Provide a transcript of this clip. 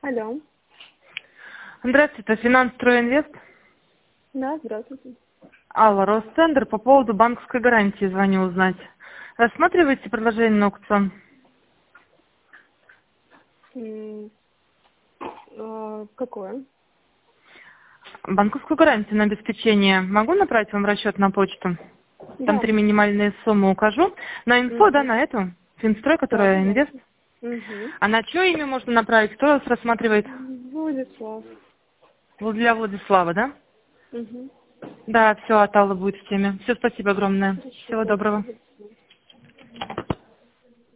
Алло. Здравствуйте, Финанстройинвест. Да, здравствуйте. Алла, Росцентр, по поводу банковской гарантии звоню узнать. Рассматриваете предложение на аукцион? Какое? Банковскую гарантию на обеспечение. Могу направить вам расчет на почту? Там Да. 3 минимальные суммы укажу. На инфо, да, Угу. на эту? Финстрой, Да, которая инвест. пожалуйста. Угу. А на чье имя можно направить? Кто вас рассматривает? Владислав. Для Владислава, да? Угу. Да, все, от Аллы будет в теме. Все, спасибо огромное. Хорошо, Всего да, доброго. спасибо.